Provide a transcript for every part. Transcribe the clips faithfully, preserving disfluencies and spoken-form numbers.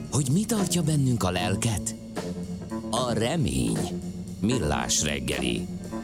hogy mi tartja bennünk a lelket? A remény. Millás reggeli.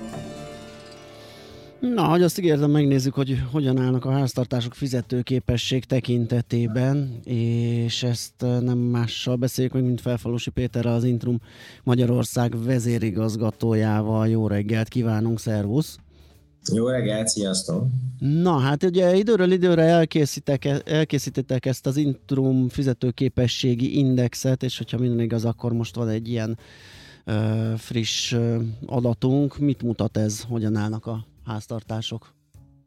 Na, hogy azt ígértem, megnézzük, hogy hogyan állnak a háztartások fizetőképesség tekintetében, és ezt nem mással beszéljük meg, mint Felfalusi Péterrel, az Intrum Magyarország vezérigazgatójával. Jó reggelt kívánunk, szervusz! Jó reggelt, sziasztok! Na, hát ugye időről időre elkészítettek ezt az Intrum fizetőképességi indexet, és hogyha minden igaz, akkor most van egy ilyen uh, friss uh, adatunk. Mit mutat ez? Hogyan állnak a háztartások?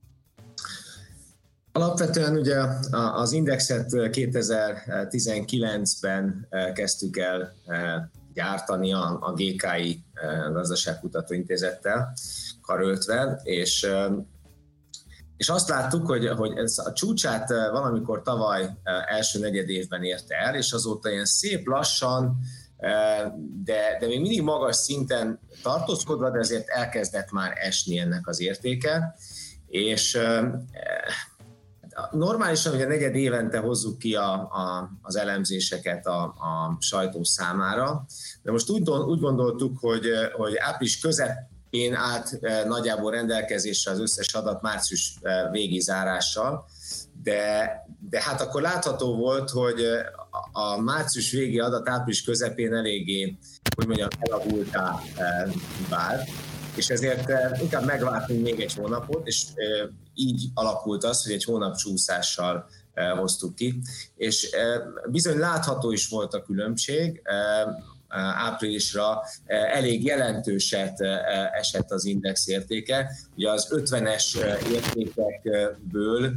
Alapvetően ugye az indexet kétezer-tizenkilencben kezdtük el gyártani a gé ká i Gazdaságkutató Intézettel karöltve, és, és azt láttuk, hogy, hogy ez a csúcsát valamikor tavaly első negyedévben érte el, és azóta ilyen szép lassan, de, de még mindig magas szinten tartózkodva, de ezért elkezdett már esni ennek az értéke, és normálisan ugye negyed évente hozzuk ki a, a, az elemzéseket a, a sajtó számára, de most úgy, úgy gondoltuk, hogy, hogy április közepén állt nagyjából rendelkezésre az összes adat március végi zárással, de, de hát akkor látható volt, hogy a március végi adat április közepén eléggé, hogy mondjam, elavultá vált, és ezért inkább megvártunk még egy hónapot, és így alakult az, hogy egy hónap csúszással hoztuk ki. És bizony látható is volt a különbség, áprilisra elég jelentőset esett az index értéke. Ugye az ötvenes értékekből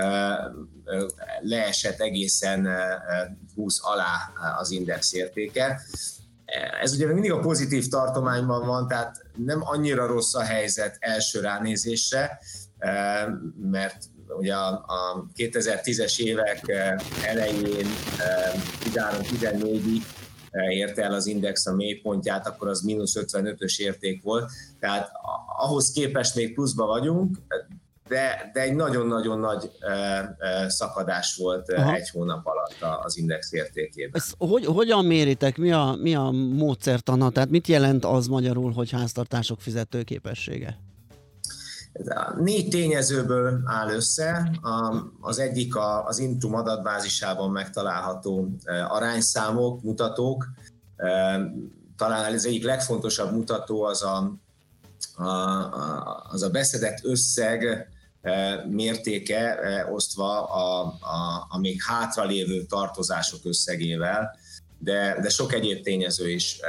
leesett egészen húsz alá az index értéke. Ez ugye mindig a pozitív tartományban van, tehát nem annyira rossz a helyzet első ránézésre, mert ugye a kétezer-tízes évek elején tizenhárom-tizennégyig érte el az index a mélypontját, akkor az mínusz ötvenötös érték volt, tehát ahhoz képest még pluszba vagyunk, de, de egy nagyon-nagyon nagy szakadás volt Aha. egy hónap alatt az index értékében. Ezt hogy, hogyan méritek? Mi a, mi a módszertana? Tehát mit jelent az magyarul, hogy háztartások fizetőképessége? Négy tényezőből áll össze. Az egyik az Intrum adatbázisában megtalálható arányszámok, mutatók. Talán az egyik legfontosabb mutató az a, az a beszedett összeg mértéke osztva a, a, a még hátralévő tartozások összegével, de, de sok egyéb tényező is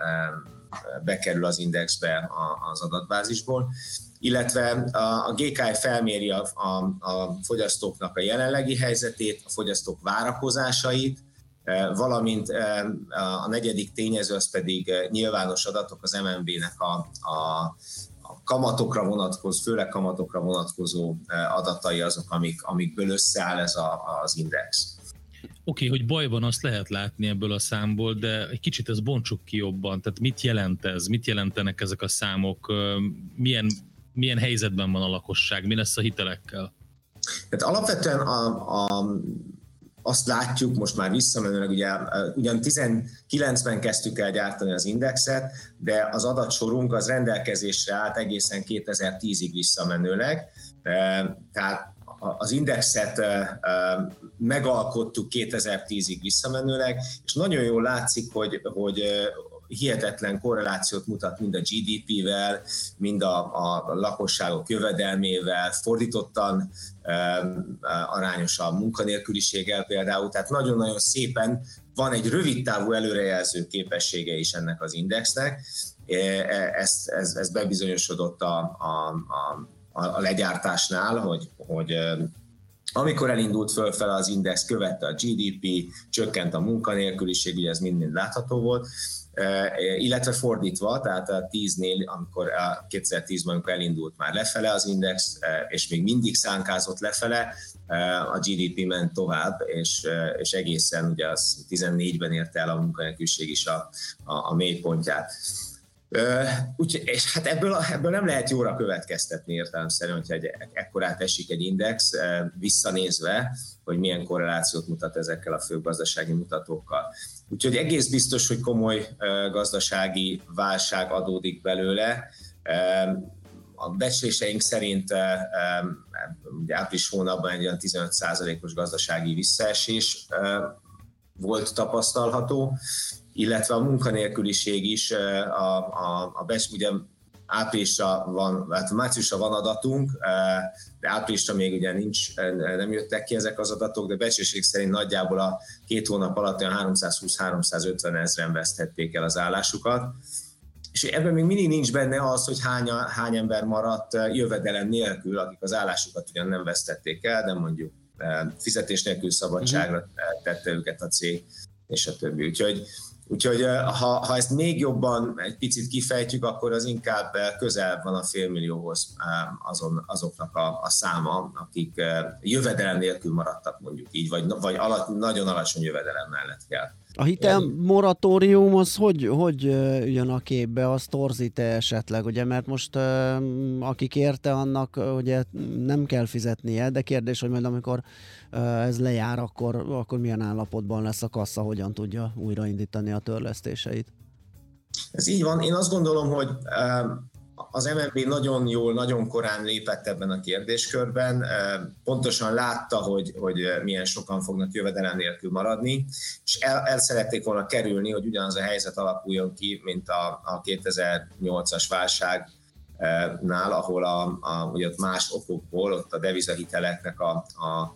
bekerül az indexbe az adatbázisból, illetve a gé ká i felméri a, a, a fogyasztóknak a jelenlegi helyzetét, a fogyasztók várakozásait, valamint a negyedik tényező az pedig nyilvános adatok, az em en bé-nek a, a kamatokra vonatkozó, főleg kamatokra vonatkozó adatai azok, amik, amikből összeáll ez a, az index. Oké, okay, hogy baj van, azt lehet látni ebből a számból, de egy kicsit ezt bontsuk ki jobban. Tehát mit jelent ez? Mit jelentenek ezek a számok? Milyen, milyen helyzetben van a lakosság? Mi lesz a hitelekkel? Tehát alapvetően a, a azt látjuk most már visszamenőleg, ugye, ugyan tizenkilencben kezdtük el gyártani az indexet, de az adatsorunk az rendelkezésre állt egészen kétezer-tízig visszamenőleg. Tehát az indexet megalkottuk kétezer-tízig visszamenőleg, és nagyon jól látszik, hogy, hogy hihetetlen korrelációt mutat mind a gé dé pé-vel, mind a, a lakosságok jövedelmével, fordítottan um, arányosan munkanélküliséggel például, tehát nagyon-nagyon szépen van egy rövidtávú előrejelző képessége is ennek az indexnek, ez, ez, ez bebizonyosodott a, a, a, a legyártásnál, hogy, hogy amikor elindult fölfele az index, követte a gé dé pé, csökkent a munkanélküliség, ugye ez mind-mind látható volt, illetve fordítva, tehát a tíznél, amikor a kétezer-tízben, amikor elindult már lefele az index, és még mindig szánkázott lefele, a gé dé pé ment tovább, és, és egészen ugye az tizennégyben érte el a munkanélküliség is a, a, a mélypontját. Úgy, és hát ebből, ebből nem lehet jóra következtetni értelemszerűen, hogyha egy, ekkorát esik egy index, visszanézve, hogy milyen korrelációt mutat ezekkel a fő gazdasági mutatókkal. Úgyhogy egész biztos, hogy komoly gazdasági válság adódik belőle. A becsléseink szerint ugye április hónapban egy olyan tizenöt százalékos gazdasági visszaesés volt tapasztalható, illetve a munkanélküliség is, a, a, a bes, ugye áprilisra van, hát márciusra van adatunk, de áprilisra még ugye nincs, nem jöttek ki ezek az adatok, de becslések szerint nagyjából a két hónap alatt olyan háromszázhúsz-háromszázötven ezren veszthették el az állásukat. És ebben még mindig nincs benne az, hogy hány, hány ember maradt jövedelem nélkül, akik az állásukat ugyan nem vesztették el, de mondjuk fizetés nélkül szabadságra tette őket a cég, és a többi. Úgyhogy, úgyhogy ha, ha ezt még jobban egy picit kifejtjük, akkor az inkább közel van a félmillióhoz azon, azoknak a, a száma, akik jövedelem nélkül maradtak, mondjuk így, vagy, vagy alatt, nagyon alacsony jövedelem mellett kell. A hitel moratórium az hogy, hogy jön a képbe, az torzít-e esetleg, ugye, mert most aki kérte, annak ugye nem kell fizetnie, de kérdés, hogy majd amikor ez lejár, akkor, akkor milyen állapotban lesz a kassa, hogyan tudja újraindítani a törlesztéseit? Ez így van. Én azt gondolom, hogy az em en bé nagyon jól, nagyon korán lépett ebben a kérdéskörben, pontosan látta, hogy, hogy milyen sokan fognak jövedelem nélkül maradni, és el, el szerették volna kerülni, hogy ugyanaz a helyzet alakuljon ki, mint a, a kétezer-nyolcas válságnál, ahol a, a, ugye más okokból, ott a devizahiteleknek a, a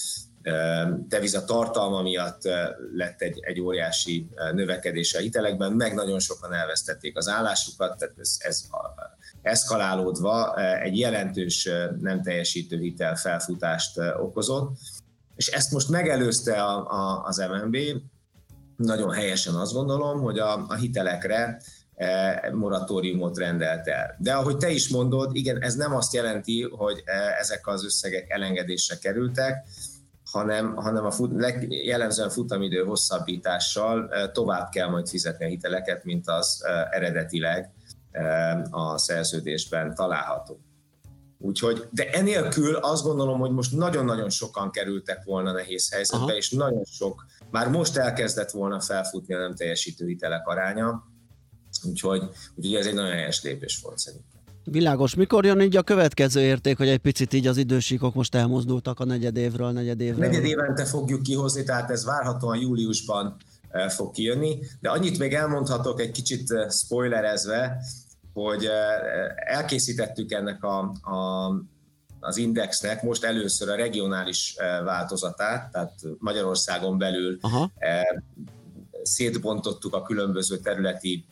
deviza tartalma miatt lett egy, egy óriási növekedés a hitelekben, meg nagyon sokan elvesztették az állásukat, tehát ez, ez eszkalálódva egy jelentős nem teljesítő hitel felfutást okozott, és ezt most megelőzte a, a, az em en bé, nagyon helyesen azt gondolom, hogy a, a hitelekre moratóriumot rendelt el. De ahogy te is mondod, igen, ez nem azt jelenti, hogy ezek az összegek elengedésre kerültek, hanem, hanem a fut, jellemzően futamidő hosszabbítással tovább kell majd fizetni a hiteleket, mint az eredetileg a szerződésben található. Úgyhogy, de enélkül azt gondolom, hogy most nagyon-nagyon sokan kerültek volna nehéz helyzetbe, aha, és nagyon sok, már most elkezdett volna felfutni a nem teljesítő hitelek aránya, úgyhogy, úgyhogy ez egy nagyon helyes lépés volt szerintem. Világos. Mikor jön így a következő érték, hogy egy picit így az idősíkok most elmozdultak a negyedévről, negyedévről? Negyedévente fogjuk kihozni, tehát ez várhatóan júliusban fog kijönni, de annyit még elmondhatok egy kicsit spoilerezve, hogy elkészítettük ennek a, a, az indexnek most először a regionális változatát, tehát Magyarországon belül aha, szétbontottuk a különböző területi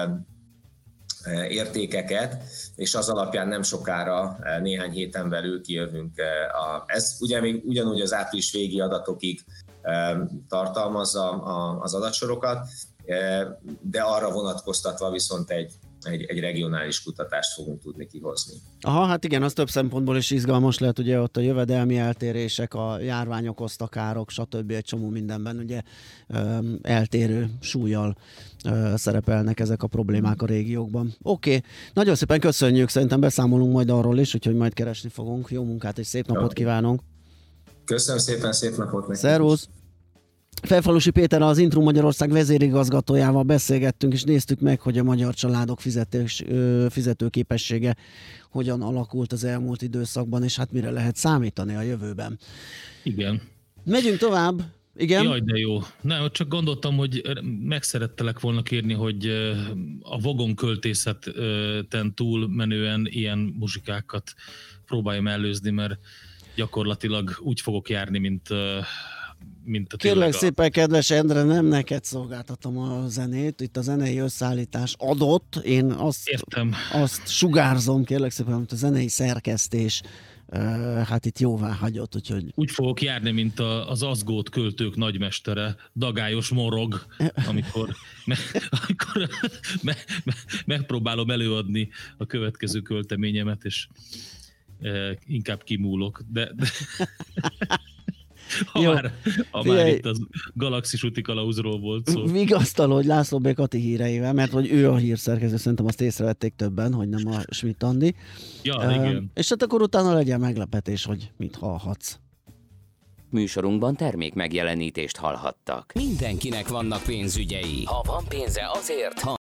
értékeket, és az alapján nem sokára, néhány héten belül kijövünk. A, ez ugye még ugyanúgy az április végi adatokig tartalmazza az adatsorokat, de arra vonatkoztatva viszont egy, egy, egy regionális kutatást fogunk tudni kihozni. Aha, hát igen, az több szempontból is izgalmas lehet, ugye ott a jövedelmi eltérések, a járvány okozta károk, stb. Egy csomó mindenben ugye eltérő súllyal szerepelnek ezek a problémák a régiókban. Oké, okay. Nagyon szépen köszönjük, szerintem beszámolunk majd arról is, úgyhogy majd keresni fogunk. Jó munkát és szép napot kívánunk! Köszönöm szépen, szép napot nekünk! Szervusz! Felfalusi Péter, az Intrum Magyarország vezérigazgatójával beszélgettünk, és néztük meg, hogy a magyar családok fizetés, fizetőképessége hogyan alakult az elmúlt időszakban, és hát mire lehet számítani a jövőben. Igen. Megyünk tovább. Igen? Jaj, de jó. Nem, csak gondoltam, hogy meg szerettelek volna kérni, hogy a vagonköltészeten túl menően ilyen muzsikákat próbáljam előzni, mert gyakorlatilag úgy fogok járni, mint... mint a Kérlek a... szépen, kedves Endre, nem neked szolgáltatom a zenét, itt a zenei összeállítás adott, én azt, Értem. azt sugárzom, kérlek szépen, amit a zenei szerkesztés uh, hát itt jóvá hagyott, úgyhogy... Úgy fogok járni, mint a, az azgót költők nagymestere, dagályos morog, amikor, me, amikor me, me, megpróbálom előadni a következő költeményemet, és eh, inkább kimúlok, de... de... Ha Jó. már, ha Figyelj. már itt az galaxis úti kalauzról volt szó. Vigasztaló, hogy László B. Kati híreivel, mert hogy ő a hírszerkező, szerintem azt észrevették többen, hogy nem a Schmidt Andi. Ja, Ö, igen. És hát akkor utána legyen meglepetés, hogy mit hallhatsz. Műsorunkban termék megjelenítést hallhattak. Mindenkinek vannak pénzügyei. Ha van pénze azért, ha